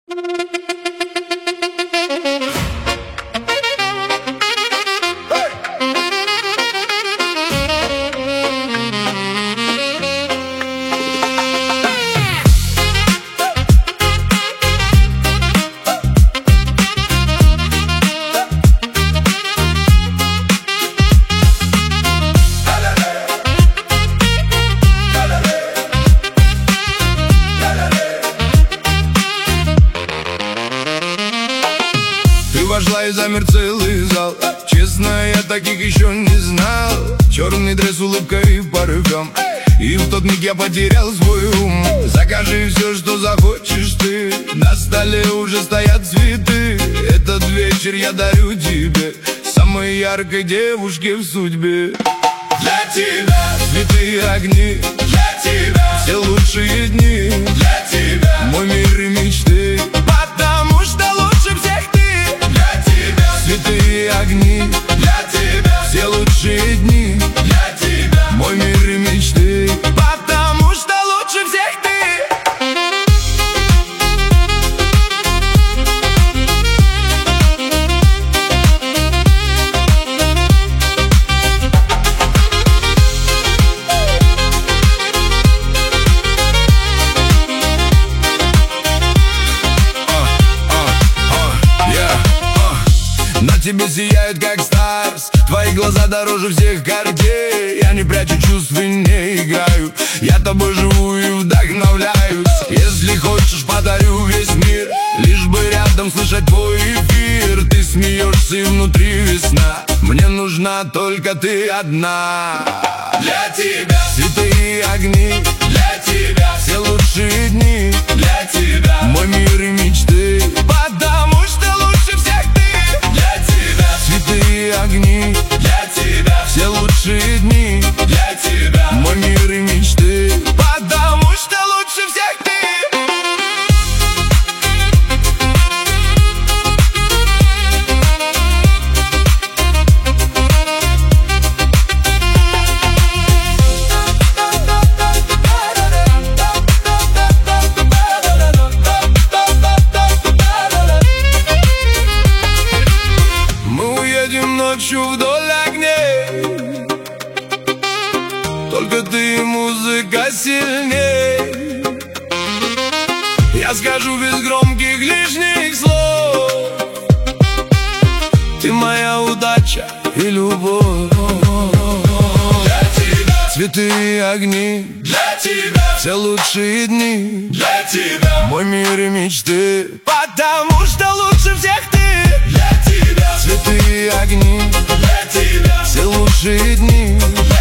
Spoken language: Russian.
Вошла и замер целый зал. Честно, я таких еще не знал. Черный дресс, улыбка и порывом. И в тот миг я потерял свой ум. Закажи все, что захочешь ты. На столе уже стоят цветы. Этот вечер я дарю тебе, самой яркой девушке в судьбе. Для тебя цветы и огни, для тебя все лучшие дни, для тебя мой мир и мечты, потому что лучше всех ты. Цветы и огни, для тебя все лучшие дни, для тебя мой мир и мечты, потому что лучше всех ты. На тебе сияют как Старс, твои глаза дороже всех Cartier. Я не прячу чувств и не играю, я тобой живу и вдохновляюсь. Если хочешь, подарю весь мир, лишь бы рядом слышать твой эфир. Ты смеешься и внутри весна, мне нужна только ты одна. Для тебя цветы и огни, для тебя все лучшие дни, для тебя мой мир и мечты, потому что лучше всех ты. Цветы и огни, для тебя все лучшие дни, для тебя мой мир и мечты, потому что лучше всех ты. Ночью вдоль огней, только ты и музыка сильней. Я скажу без громких лишних слов, ты моя удача и любовь. Для тебя цветы и огни, для тебя все лучшие дни, для тебя мой мир и мечты, потому что лучше всех ты. Цветы и огни, для тебя все лучшие дни, для